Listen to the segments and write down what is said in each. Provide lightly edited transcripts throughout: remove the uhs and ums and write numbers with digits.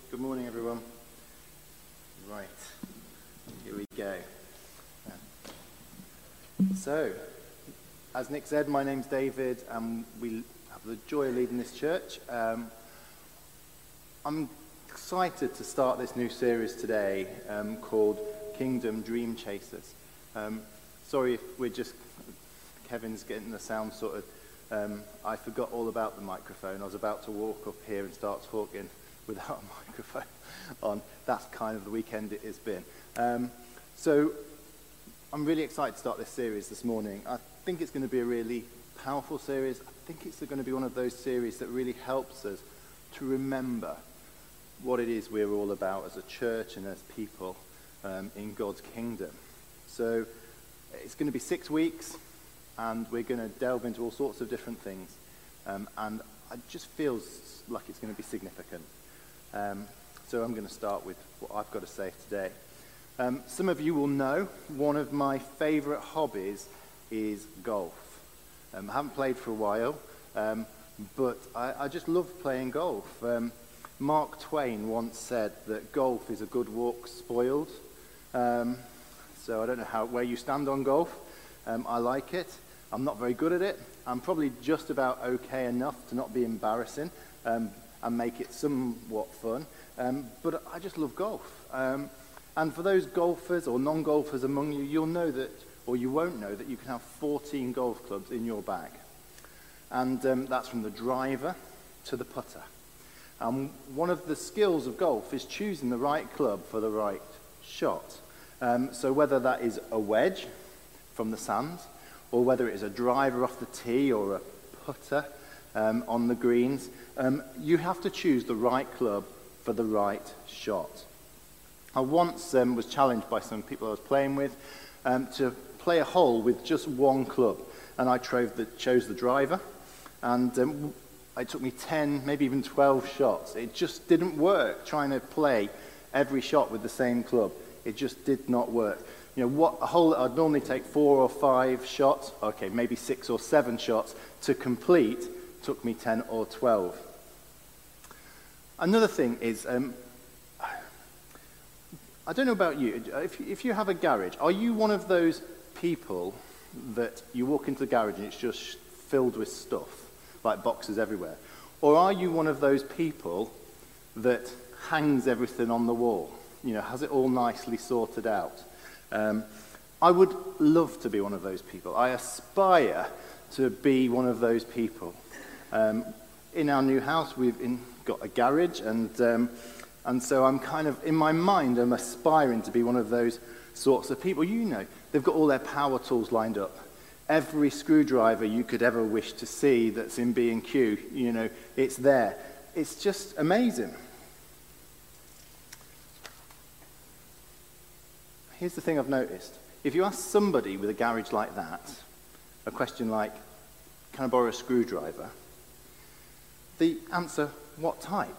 Good morning, everyone. Right, here we go. So, as Nick said, my name's David, and we have the joy of leading this church. I'm excited to start this new series today called Kingdom Dream Chasers. Sorry if Kevin's getting the sound sorted. I forgot all about the microphone. I was about to walk up here and start talking without a microphone on. That's kind of the weekend it has been. So I'm really excited to start this series this morning. I think it's going to be a really powerful series. I think it's going to be one of those series that really helps us to remember what it is we're all about as a church and as people in God's kingdom. So it's going to be 6 weeks, and we're going to delve into all sorts of different things. And it just feels like it's going to be significant. So I'm going to start with what I've got to say today. Some of you will know one of my favourite hobbies is golf. I haven't played for a while, but I just love playing golf. Mark Twain once said that golf is a good walk spoiled. So I don't know where you stand on golf. I like it. I'm not very good at it. I'm probably just about okay enough to not be embarrassing and make it somewhat fun. But I just love golf. And for those golfers or non-golfers among you, you'll know that, or you won't know that you can have 14 golf clubs in your bag. And that's from the driver to the putter. One of the skills of golf is choosing the right club for the right shot. So whether that is a wedge from the sands, or whether it is a driver off the tee or a putter on the greens, you have to choose the right club for the right shot. I once was challenged by some people I was playing with to play a hole with just one club, and I chose the driver, and it took me 10, maybe even 12 shots. It just didn't work trying to play every shot with the same club. It just did not work. You know, a hole that I'd normally take 4 or 5 shots, okay, maybe 6 or 7 shots to complete, took me 10 or 12. Another thing is, I don't know about you, if you have a garage, are you one of those people that you walk into the garage and it's just filled with stuff, like boxes everywhere? Or are you one of those people that hangs everything on the wall, you know, has it all nicely sorted out? I would love to be one of those people. I aspire to be one of those people. In our new house, we've got a garage, and so I'm kind of, in my mind, I'm aspiring to be one of those sorts of people. You know, they've got all their power tools lined up. Every screwdriver you could ever wish to see that's in B&Q, you know, it's there. It's just amazing. Here's the thing I've noticed. If you ask somebody with a garage like that, a question like, can I borrow a screwdriver? The answer, what type?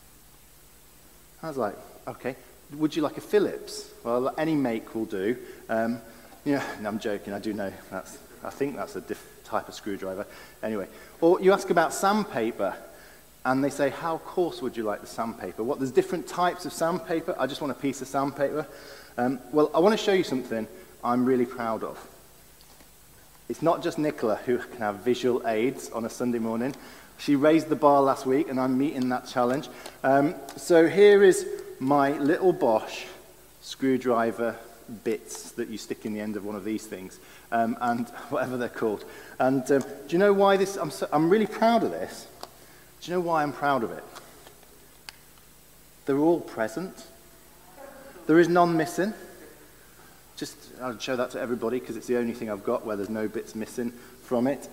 I was like, okay, would you like a Phillips? Well, any make will do. No, I'm joking, I do know I think that's a type of screwdriver. Anyway, or you ask about sandpaper, and they say, how coarse would you like the sandpaper? There's different types of sandpaper. I just want a piece of sandpaper. Well, I want to show you something I'm really proud of. It's not just Nicola who can have visual aids on a Sunday morning. She raised the bar last week, and I'm meeting that challenge. So here is my little Bosch screwdriver bits that you stick in the end of one of these things, and whatever they're called. And do you know why this? I'm really proud of this. Do you know why I'm proud of it? They're all present. There is none missing. I'll show that to everybody because it's the only thing I've got where there's no bits missing from it.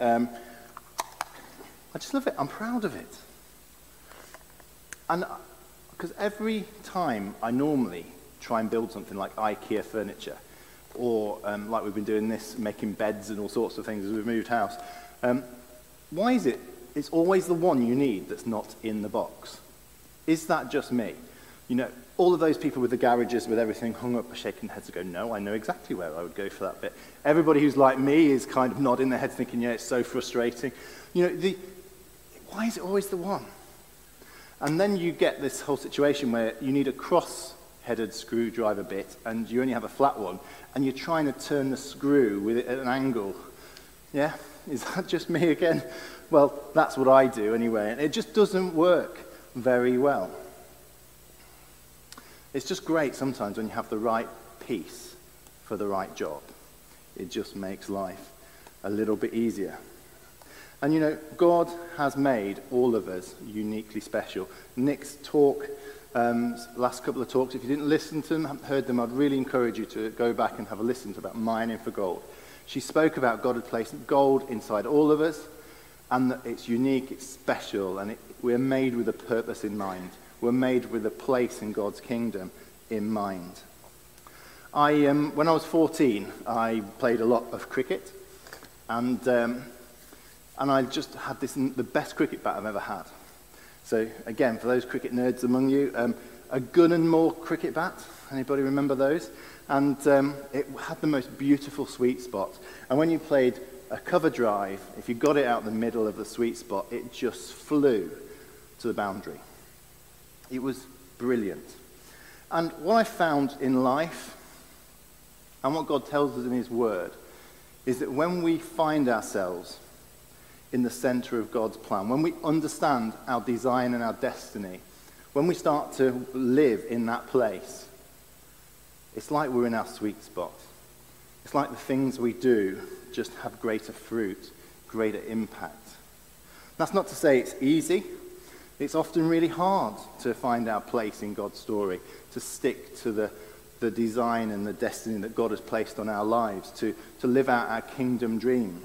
I just love it. I'm proud of it. And because every time I normally try and build something like IKEA furniture, or like we've been doing this, making beds and all sorts of things as we've moved house, why is it it's always the one you need that's not in the box? Is that just me? You know, all of those people with the garages with everything hung up are shaking their heads and go, no, I know exactly where I would go for that bit. Everybody who's like me is kind of nodding their heads thinking, yeah, it's so frustrating. You know, why is it always the one? And then you get this whole situation where you need a cross-headed screwdriver bit, and you only have a flat one, and you're trying to turn the screw with it at an angle. Yeah? Is that just me again? Well, that's what I do anyway, and it just doesn't work very well. It's just great sometimes when you have the right piece for the right job. It just makes life a little bit easier. And you know, God has made all of us uniquely special. Nick's talk, last couple of talks, if you didn't listen to them, haven't heard them, I'd really encourage you to go back and have a listen to about mining for gold. She spoke about God had placed gold inside all of us, and that it's unique, it's special, and we're made with a purpose in mind. We're made with a place in God's kingdom in mind. When I was 14, I played a lot of cricket, and I just had the best cricket bat I've ever had. So again, for those cricket nerds among you, a Gun and More cricket bat. Anybody remember those? And it had the most beautiful sweet spot. And when you played a cover drive, if you got it out the middle of the sweet spot, it just flew to the boundary. It was brilliant. And what I found in life, and what God tells us in his word, is that when we find ourselves in the center of God's plan, when we understand our design and our destiny, when we start to live in that place, it's like we're in our sweet spot. It's like the things we do just have greater fruit, greater impact. That's not to say it's easy. It's often really hard to find our place in God's story, to stick to the design and the destiny that God has placed on our lives, to live out our kingdom dreams.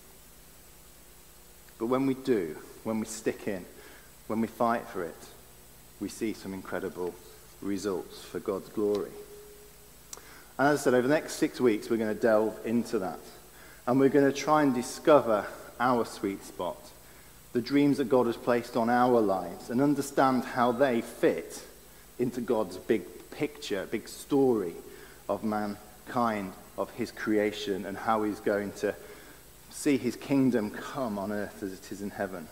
But when we do, when we stick in, when we fight for it, we see some incredible results for God's glory. And as I said, over the next 6 weeks, we're going to delve into that. And we're going to try and discover our sweet spot, the dreams that God has placed on our lives, and understand how they fit into God's big picture, big story of mankind, of his creation, and how he's going to see his kingdom come on earth as it is in heaven.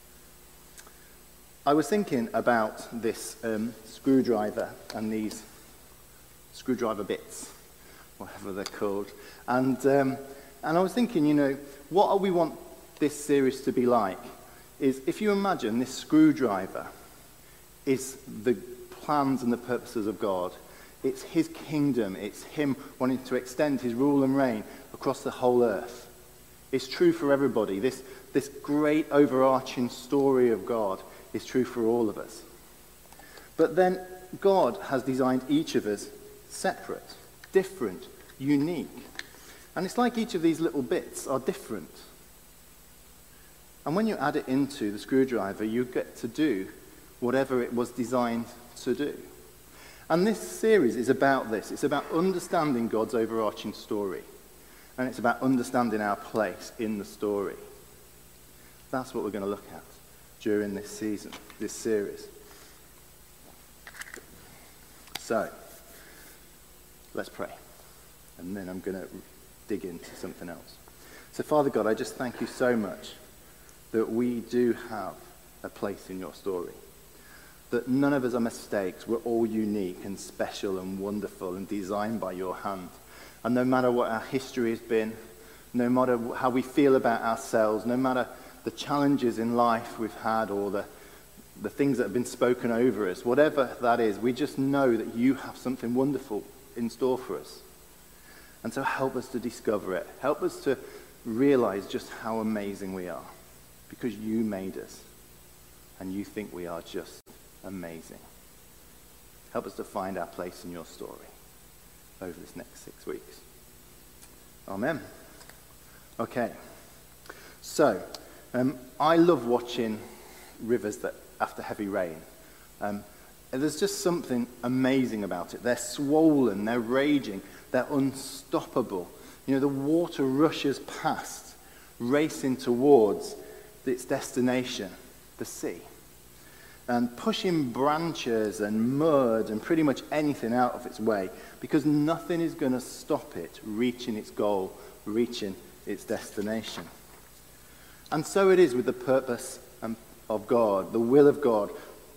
I was thinking about this screwdriver and these screwdriver bits, whatever they're called. And I was thinking, you know, what we want this series to be like is, if you imagine this screwdriver is the plans and the purposes of God. It's his kingdom. It's him wanting to extend his rule and reign across the whole earth. It's true for everybody. This great overarching story of God is true for all of us. But then God has designed each of us separate, different, unique. And it's like each of these little bits are different. And when you add it into the screwdriver, you get to do whatever it was designed to do. And this series is about this. It's about understanding God's overarching story. And it's about understanding our place in the story. That's what we're going to look at during this season, this series. So, let's pray. And then I'm going to dig into something else. So, Father God, I just thank you so much that we do have a place in your story. That none of us are mistakes. We're all unique and special and wonderful and designed by your hand. And no matter what our history has been, no matter how we feel about ourselves, no matter the challenges in life we've had or the things that have been spoken over us, whatever that is, we just know that you have something wonderful in store for us. And so help us to discover it. Help us to realize just how amazing we are. Because you made us. And you think we are just amazing. Help us to find our place in your story over this next 6 weeks. Amen. Okay. So, I love watching rivers that after heavy rain. There's just something amazing about it. They're swollen, they're raging, they're unstoppable. You know, the water rushes past, racing towards its destination, the sea. And pushing branches and mud and pretty much anything out of its way, because nothing is going to stop it reaching its goal, reaching its destination. And so it is with the purpose of God, the will of God.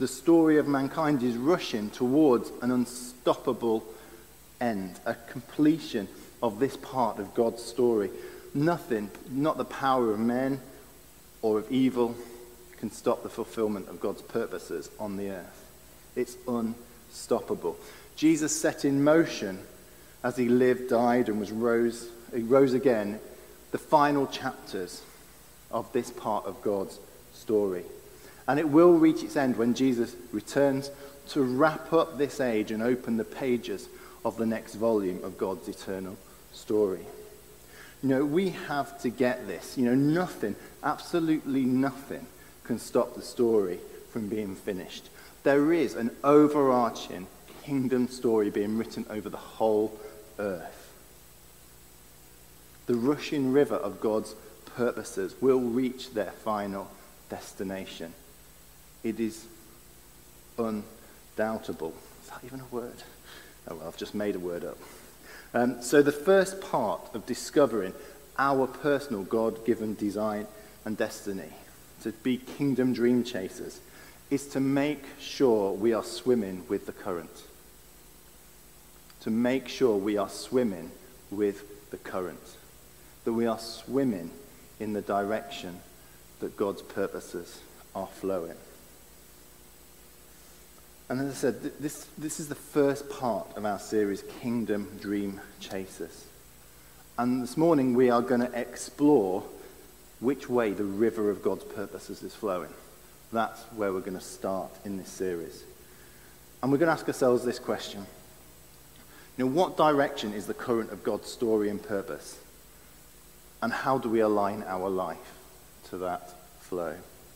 the story of mankind is rushing towards an unstoppable end, a completion of this part of God's story. Nothing, not the power of men or of evil, can stop the fulfillment of God's purposes on the earth. It's unstoppable. Jesus set in motion as he lived, died, and rose again, the final chapters of this part of God's story. And it will reach its end when Jesus returns to wrap up this age and open the pages of the next volume of God's eternal story. We have to get this. Nothing, absolutely nothing, can stop the story from being finished. There is an overarching kingdom story being written over the whole earth. The rushing river of God's purposes will reach their final destination. It is undoubtable. Is that even a word? Oh, well, I've just made a word up. So the first part of discovering our personal God-given design and destiny, to be kingdom dream chasers, is to make sure we are swimming with the current. To make sure we are swimming with the current. That we are swimming in the direction that God's purposes are flowing. And as I said, this is the first part of our series, Kingdom Dream Chasers. And this morning we are going to explore which way the river of God's purposes is flowing. That's where we're going to start in this series. And we're going to ask ourselves this question. What direction is the current of God's story and purpose? And how do we align our life to that flow?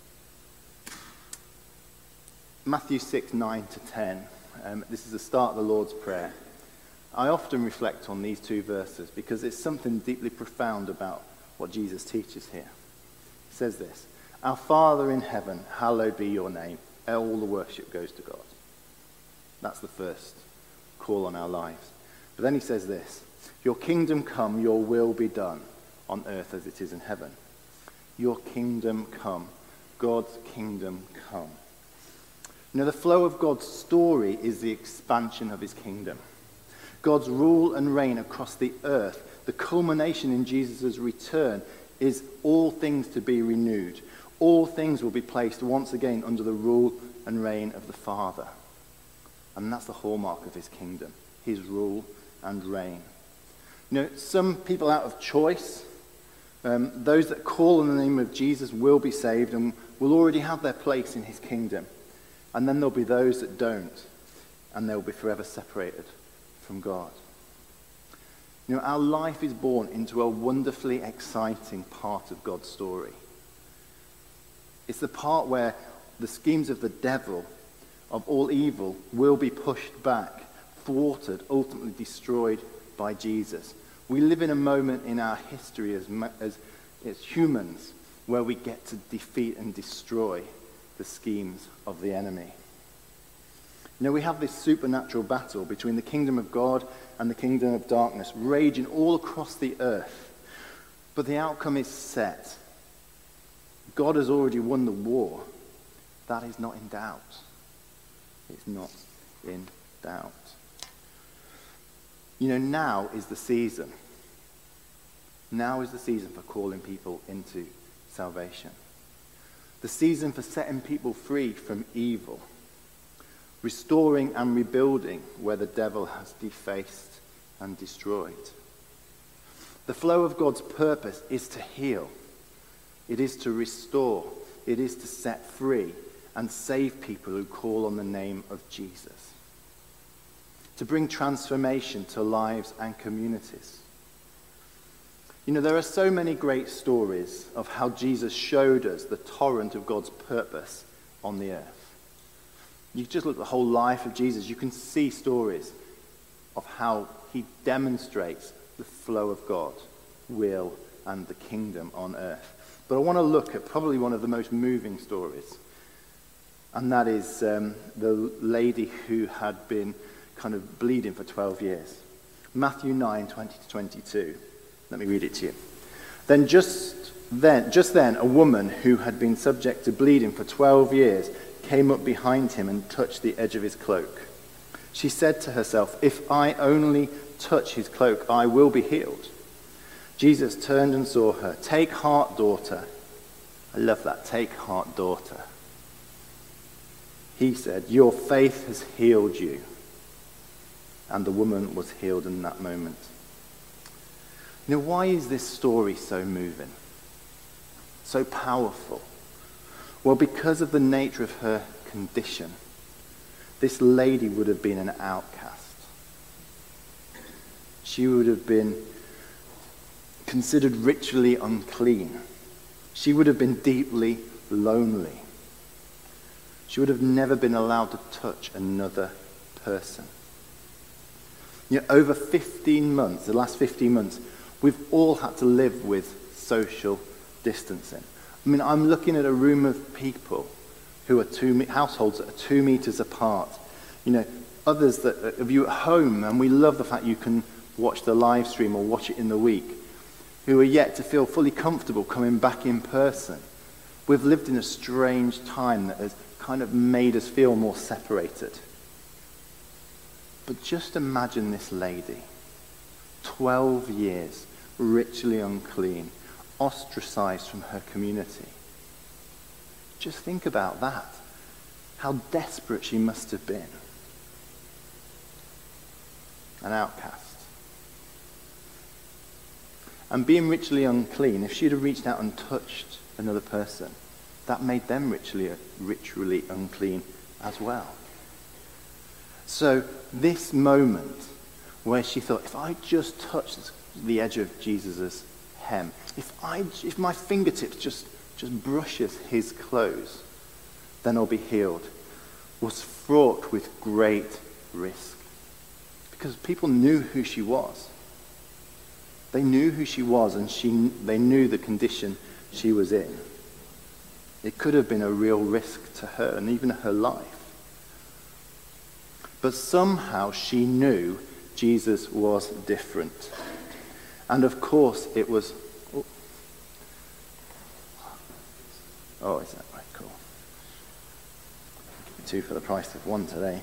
Matthew 6, 9 to 10. This is the start of the Lord's Prayer. I often reflect on these two verses because it's something deeply profound about what Jesus teaches here. He says this: "Our Father in heaven, hallowed be your name." All the worship goes to God. That's the first call on our lives. But then he says this: "Your kingdom come, your will be done on earth as it is in heaven." Your kingdom come. God's kingdom come. The flow of God's story is the expansion of his kingdom. God's rule and reign across the earth, the culmination in Jesus' return, is all things to be renewed. All things will be placed once again under the rule and reign of the Father. And that's the hallmark of his kingdom, his rule and reign. Some people out of choice, those that call on the name of Jesus will be saved and will already have their place in his kingdom. And then there'll be those that don't, and they'll be forever separated from God. Our life is born into a wonderfully exciting part of God's story. It's the part where the schemes of the devil, of all evil, will be pushed back, thwarted, ultimately destroyed by Jesus. We live in a moment in our history as humans where we get to defeat and destroy the schemes of the enemy. We have this supernatural battle between the kingdom of God and the kingdom of darkness raging all across the earth. But the outcome is set. God has already won the war. That is not in doubt. It's not in doubt. Now is the season. Now is the season for calling people into salvation. The season for setting people free from evil. Restoring and rebuilding where the devil has defaced and destroyed. The flow of God's purpose is to heal. It is to restore. It is to set free and save people who call on the name of Jesus. To bring transformation to lives and communities. There are so many great stories of how Jesus showed us the torrent of God's purpose on the earth. You just look at the whole life of Jesus, you can see stories of how he demonstrates the flow of God, will, and the kingdom on earth. But I want to look at probably one of the most moving stories. And that is the lady who had been kind of bleeding for 12 years. Matthew 9, 20 to 22. Let me read it to you. Just then, a woman who had been subject to bleeding for 12 years came up behind him and touched the edge of his cloak. She said to herself, "If I only touch his cloak, I will be healed." Jesus turned and saw her. "Take heart, daughter." I love that. "Take heart, daughter." He said, "Your faith has healed you." And the woman was healed in that moment. You know, why is this story so moving? So powerful? Well, because of the nature of her condition. This lady would have been an outcast. She would have been considered ritually unclean. She would have been deeply lonely. She would have never been allowed to touch another person. You know, over 15 months, the last 15 months, we've all had to live with social distancing. I mean, I'm looking at a room of people who are households that are 2 meters apart. You know, others that of you at home, and we love the fact you can watch the live stream or watch it in the week, who are yet to feel fully comfortable coming back in person. We've lived in a strange time that has kind of made us feel more separated. But just imagine this lady, 12 years, ritually unclean, ostracized from her community. Just think about that. How desperate she must have been. An outcast. And being ritually unclean, if she'd have reached out and touched another person, that made them ritually unclean as well. So this moment where she thought, if I just touch the edge of Jesus' hem, if my fingertips just brushes his clothes, then I'll be healed, was fraught with great risk. Because people knew who she was. They knew who she was, and they knew the condition she was in. It could have been a real risk to her and even her life. But somehow she knew Jesus was different. And of course it was... Oh, is that right? Cool. Two for the price of one today.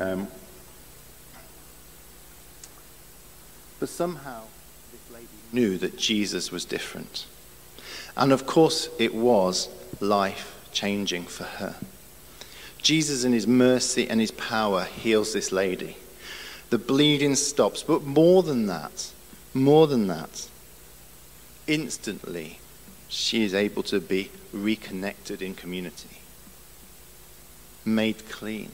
But somehow this lady knew that Jesus was different. And of course it was life-changing for her. Jesus in his mercy and his power heals this lady. The bleeding stops, but more than that, instantly she is able to be reconnected in community, made clean.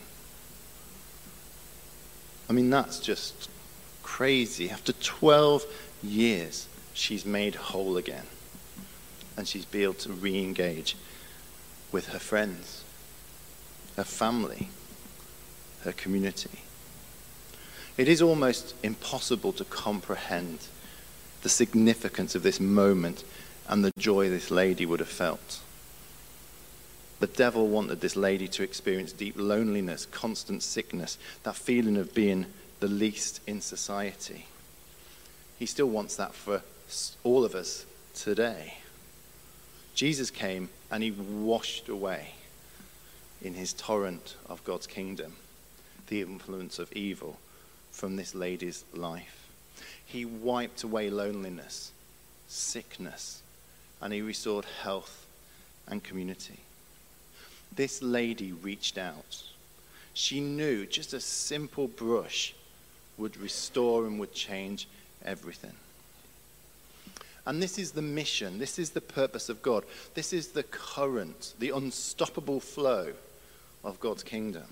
I mean, that's just crazy. After 12 years, she's made whole again, and she's been able to re-engage with her friends, her family, her community. It is almost impossible to comprehend the significance of this moment and the joy this lady would have felt. The devil wanted this lady to experience deep loneliness, constant sickness, that feeling of being the least in society. He still wants that for all of us today. Jesus came and he washed away in his torrent of God's kingdom the influence of evil from this lady's life. He wiped away loneliness, sickness, and he restored health and community. This lady reached out. She knew just a simple brush would restore and would change everything. And this is the mission, this is the purpose of God. This is the current, the unstoppable flow of God's kingdom.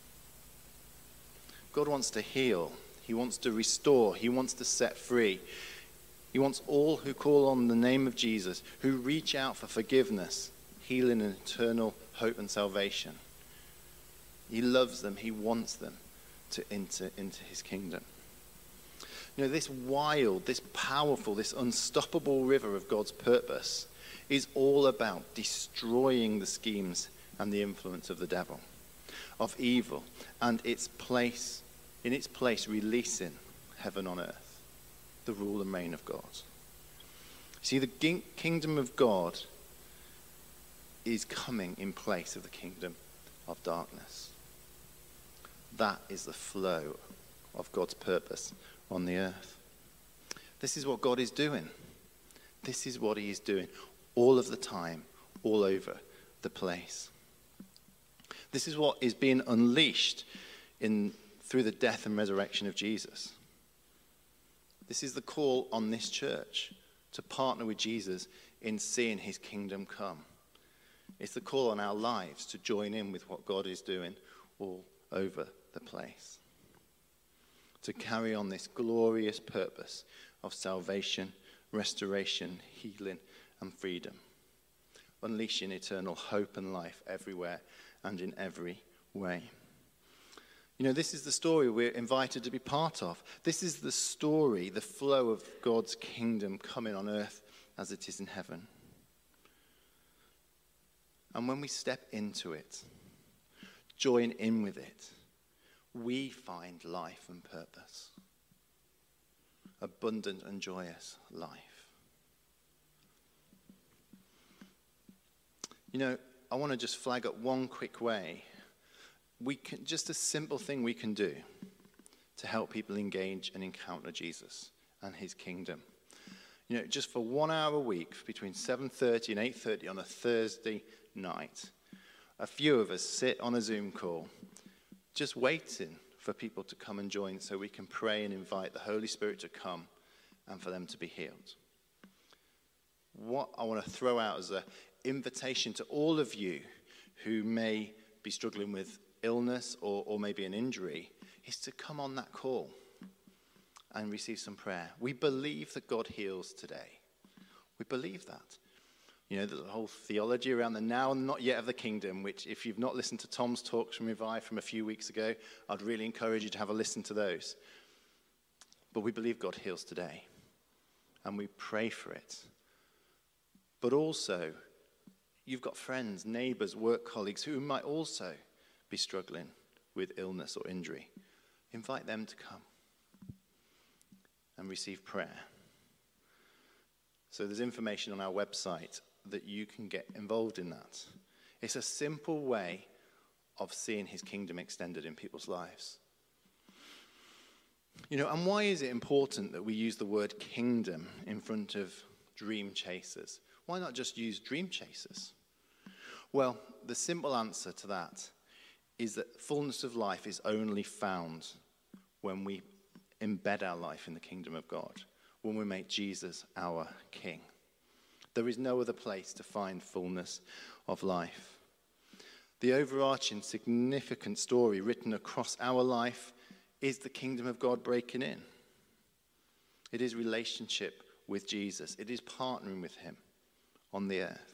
God wants to heal, he wants to restore, he wants to set free. He wants all who call on the name of Jesus, who reach out for forgiveness, healing and eternal hope and salvation. He loves them, he wants them to enter into his kingdom. You know, this wild, this powerful, this unstoppable river of God's purpose is all about destroying the schemes and the influence of the devil, of evil, and in its place releasing heaven on earth, the rule and reign of God. See, the kingdom of God is coming in place of the kingdom of darkness. That is the flow of God's purpose on the earth. This is what God is doing. This is what he is doing all of the time, all over the place. This is what is being unleashed through the death and resurrection of Jesus. This is the call on this church to partner with Jesus in seeing his kingdom come. It's the call on our lives to join in with what God is doing all over the place. To carry on this glorious purpose of salvation, restoration, healing, and freedom. Unleashing eternal hope and life everywhere and in every way. You know, this is the story we're invited to be part of. This is the story, the flow of God's kingdom coming on earth as it is in heaven. And when we step into it, join in with it, we find life and purpose. Abundant and joyous life. You know, I want to just flag up one quick way. Just a simple thing we can do to help people engage and encounter Jesus and his kingdom. You know, just for 1 hour a week between 7:30 and 8:30 on a Thursday night, a few of us sit on a Zoom call just waiting for people to come and join so we can pray and invite the Holy Spirit to come and for them to be healed. What I want to throw out as an invitation to all of you who may be struggling with illness or maybe an injury is to come on that call and receive some prayer. We believe that God heals today. We believe that. You know, the whole theology around the now and not yet of the kingdom, which if you've not listened to Tom's talks from Revive from a few weeks ago, I'd really encourage you to have a listen to those. But we believe God heals today. And we pray for it. But also, you've got friends, neighbors, work colleagues who might also be struggling with illness or injury. Invite them to come and receive prayer. So there's information on our website that you can get involved in that. It's a simple way of seeing his kingdom extended in people's lives. You know, and why is it important that we use the word kingdom in front of dream chasers? Why not just use dream chasers? Well, the simple answer to that is that fullness of life is only found when we embed our life in the kingdom of God, when we make Jesus our King. There is no other place to find fullness of life. The overarching significant story written across our life is the kingdom of God breaking in. It is relationship with Jesus. It is partnering with him on the earth.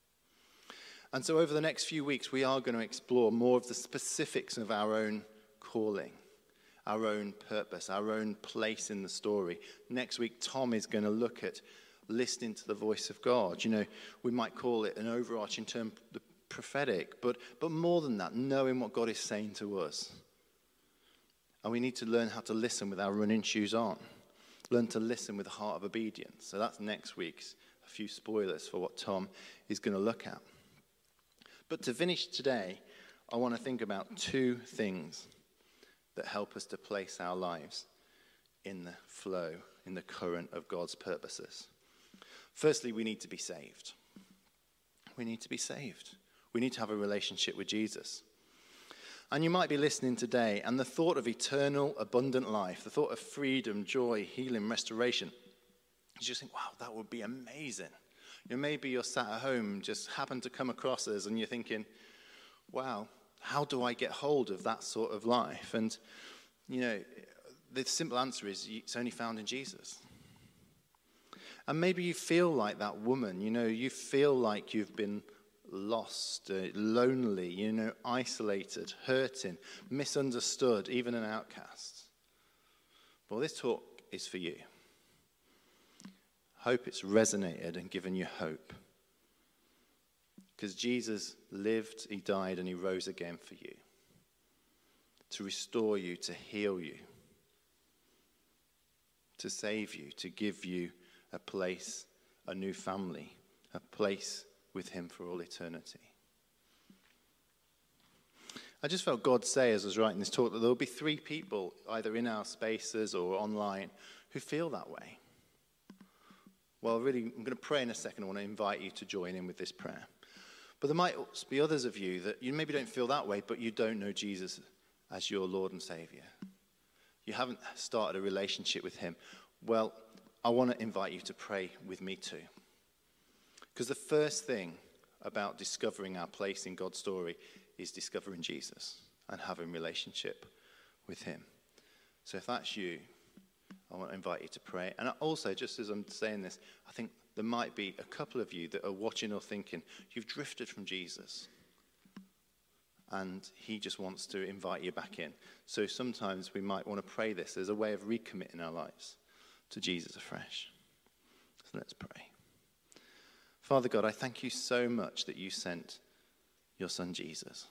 And so over the next few weeks, we are going to explore more of the specifics of our own calling, our own purpose, our own place in the story. Next week, Tom is going to look at listening to the voice of God. You know, we might call it an overarching term, the prophetic, but more than that, knowing what God is saying to us. And we need to learn how to listen with our running shoes on. Learn to listen with a heart of obedience. So that's next week's, a few spoilers for what Tom is going to look at. But to finish today, I want to think about two things that help us to place our lives in the flow, in the current of God's purposes. Firstly, we need to be saved. We need to be saved. We need to have a relationship with Jesus. And you might be listening today, and the thought of eternal, abundant life, the thought of freedom, joy, healing, restoration, you just think, wow, that would be amazing. You know, maybe you're sat at home, just happen to come across us, and you're thinking, wow, how do I get hold of that sort of life? And, you know, the simple answer is it's only found in Jesus. And maybe you feel like that woman, you know, you feel like you've been lost, lonely, you know, isolated, hurting, misunderstood, even an outcast. Well, this talk is for you. Hope it's resonated and given you hope. Because Jesus lived, he died, and he rose again for you. To restore you, to heal you, to save you, to give you a place, a new family, a place with him for all eternity. I just felt God say, as I was writing this talk, that there will be 3 people, either in our spaces or online, who feel that way. Well, really, I'm going to pray in a second. I want to invite you to join in with this prayer. But there might be others of you that you maybe don't feel that way, but you don't know Jesus as your Lord and Savior. You haven't started a relationship with him. Well, I want to invite you to pray with me too. Because the first thing about discovering our place in God's story is discovering Jesus and having a relationship with him. So if that's you, I want to invite you to pray. And also, just as I'm saying this, I think there might be a couple of you that are watching or thinking, you've drifted from Jesus. And he just wants to invite you back in. So sometimes we might want to pray this as a way of recommitting our lives to Jesus afresh. So let's pray. Father God, I thank you so much that you sent your son Jesus.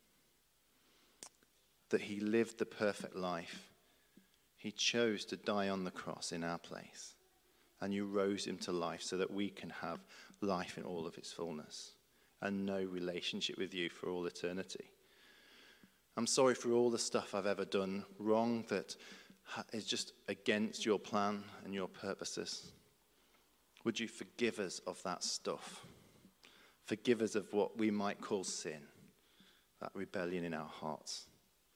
That he lived the perfect life. He chose to die on the cross in our place. And you rose him to life so that we can have life in all of its fullness and no relationship with you for all eternity. I'm sorry for all the stuff I've ever done wrong that is just against your plan and your purposes. Would you forgive us of that stuff? Forgive us of what we might call sin, that rebellion in our hearts.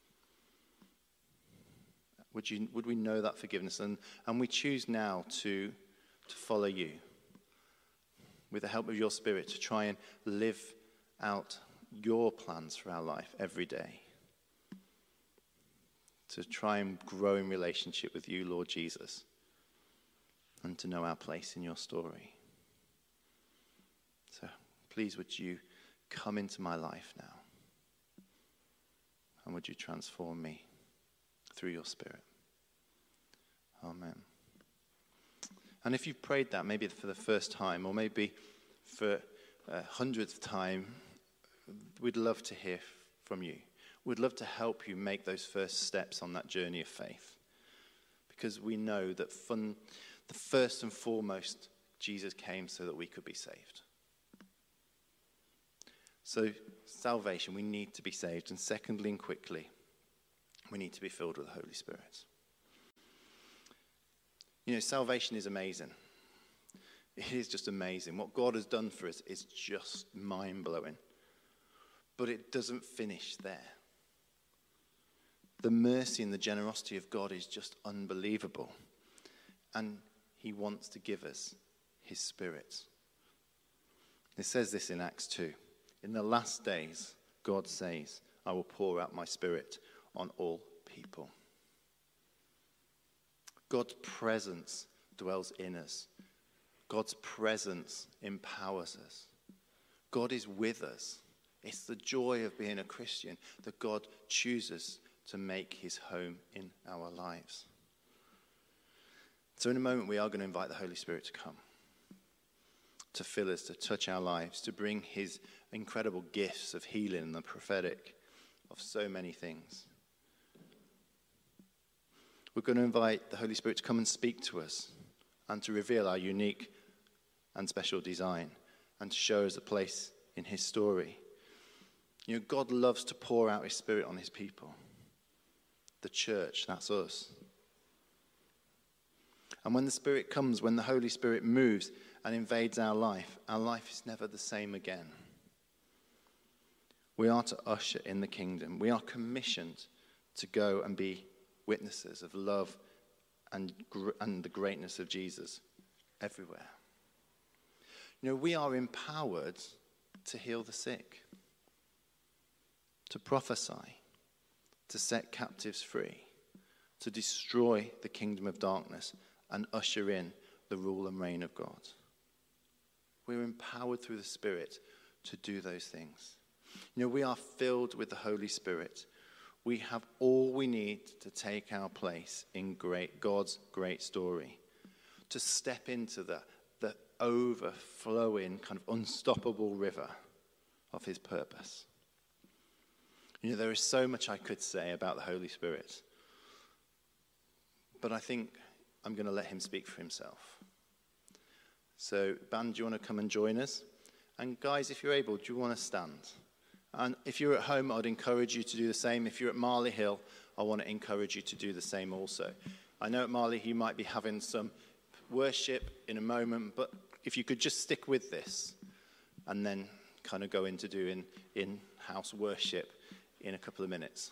Would we know that forgiveness? And we choose now to follow you with the help of your Spirit to try and live out your plans for our life every day. To try and grow in relationship with you, Lord Jesus, and to know our place in your story. So please would you come into my life now, and would you transform me through your Spirit. Amen. And if you've prayed that, maybe for the first time, or maybe for 100th time, we'd love to hear from you. We'd love to help you make those first steps on that journey of faith. Because we know that the first and foremost, Jesus came so that we could be saved. So salvation, we need to be saved. And secondly and quickly, we need to be filled with the Holy Spirit. You know, salvation is amazing. It is just amazing. What God has done for us is just mind-blowing. But it doesn't finish there. The mercy and the generosity of God is just unbelievable. And he wants to give us his Spirit. It says this in Acts 2. In the last days, God says, I will pour out my Spirit on all people. God's presence dwells in us. God's presence empowers us. God is with us. It's the joy of being a Christian that God chooses to make his home in our lives. So in a moment, we are going to invite the Holy Spirit to come, to fill us, to touch our lives, to bring his incredible gifts of healing and the prophetic, of so many things. We're going to invite the Holy Spirit to come and speak to us and to reveal our unique and special design and to show us a place in his story. You know, God loves to pour out his Spirit on his people. The church, that's us. And when the Spirit comes, when the Holy Spirit moves and invades our life is never the same again. We are to usher in the kingdom. We are commissioned to go and be witnesses of love and the greatness of Jesus everywhere. You know, we are empowered to heal the sick, to prophesy, to set captives free, to destroy the kingdom of darkness and usher in the rule and reign of God. We're empowered through the Spirit to do those things. You know, we are filled with the Holy Spirit. We have all we need to take our place in God's great story, to step into the overflowing, kind of unstoppable river of his purpose. You know, there is so much I could say about the Holy Spirit, but I think I'm going to let him speak for himself. So, band, do you want to come and join us? And guys, if you're able, do you want to stand? And if you're at home, I'd encourage you to do the same. If you're at Marley Hill, I want to encourage you to do the same also. I know at Marley you might be having some worship in a moment, but if you could just stick with this and then kind of go into doing in-house worship in a couple of minutes.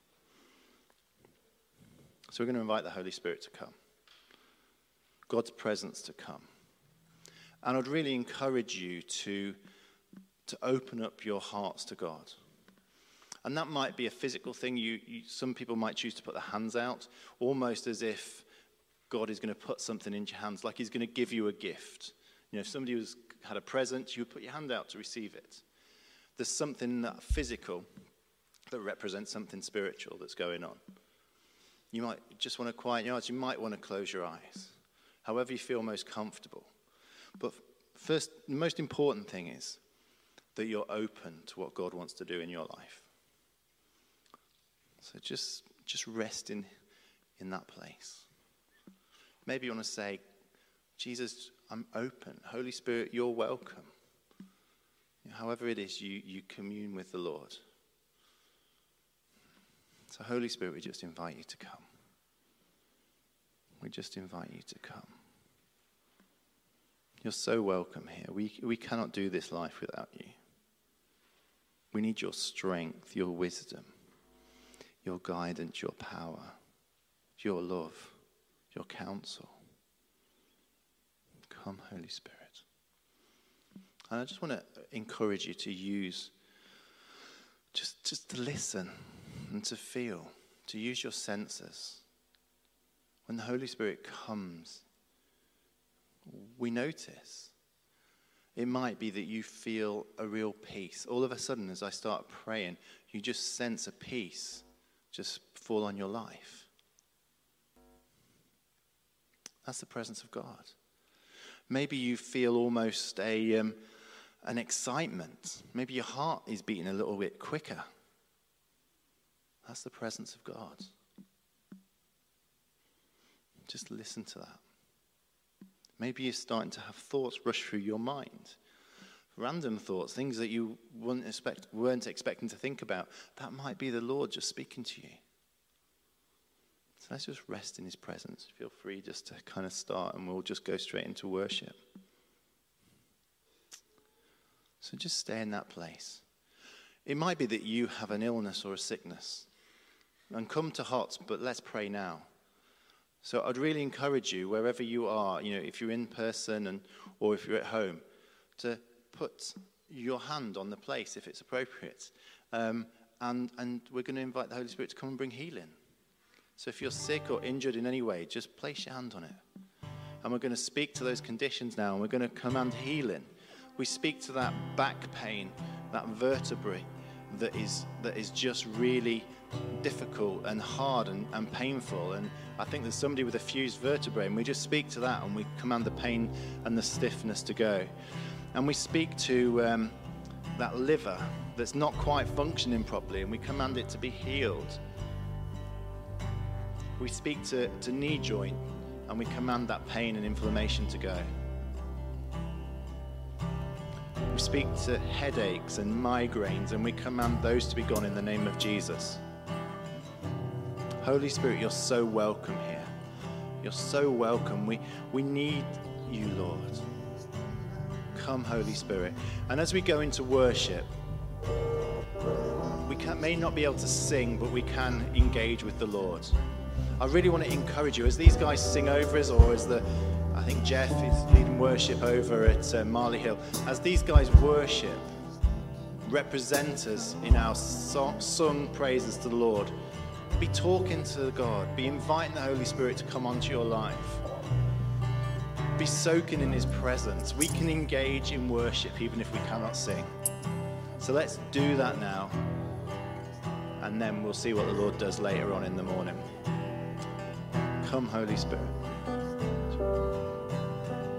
So we're going to invite the Holy Spirit to come, God's presence to come. And I'd really encourage you to open up your hearts to God. And that might be a physical thing. Some people might choose to put their hands out, almost as if God is going to put something into your hands, like he's going to give you a gift. You know, if somebody had a present, you would put your hand out to receive it. There's something that physical that represents something spiritual that's going on. You might just want to quiet your eyes. You might want to close your eyes, however you feel most comfortable. But first, the most important thing is that you're open to what God wants to do in your life. So just rest in that place. Maybe you want to say, Jesus, I'm open. Holy Spirit, you're welcome. However it is, you commune with the Lord. So Holy Spirit, we just invite you to come. We just invite you to come. You're so welcome here. We cannot do this life without you. We need your strength, your wisdom, your guidance, your power, your love, your counsel. Come, Holy Spirit. And I just want to encourage you to use, just to listen and to feel, to use your senses. When the Holy Spirit comes, we notice. It might be that you feel a real peace. All of a sudden, as I start praying, you just sense a peace just fall on your life. That's the presence of God. Maybe you feel almost an excitement. Maybe your heart is beating a little bit quicker. That's the presence of God. Just listen to that. Maybe you're starting to have thoughts rush through your mind. Random thoughts, things that you weren't expecting to think about. That might be the Lord just speaking to you. So let's just rest in his presence. Feel free just to kind of start and we'll just go straight into worship. So just stay in that place. It might be that you have an illness or a sickness. And come to HOTS, but let's pray now. So I'd really encourage you, wherever you are, if you're in person or if you're at home, to put your hand on the place if it's appropriate. And we're going to invite the Holy Spirit to come and bring healing. So if you're sick or injured in any way, just place your hand on it. And we're going to speak to those conditions now, and we're going to command healing. We speak to that back pain, that vertebrae that is just really difficult and hard and painful. And I think there's somebody with a fused vertebrae, and we just speak to that and we command the pain and the stiffness to go. And we speak to that liver that's not quite functioning properly, and we command it to be healed. We speak to knee joint, and we command that pain and inflammation to go. We speak to headaches and migraines, and we command those to be gone in the name of Jesus. Holy Spirit, you're so welcome here. You're so welcome. We need you, Lord. Come, Holy Spirit. And as we go into worship, we may not be able to sing, but we can engage with the Lord. I really want to encourage you, as these guys sing over us, or as I think Jeff is leading worship over at Marley Hill, as these guys worship, represent us in our sung praises to the Lord, be talking to God, be inviting the Holy Spirit to come onto your life, be soaking in his presence. We can engage in worship even if we cannot sing. So let's do that now, and then we'll see what the Lord does later on in the morning. Come, Holy Spirit.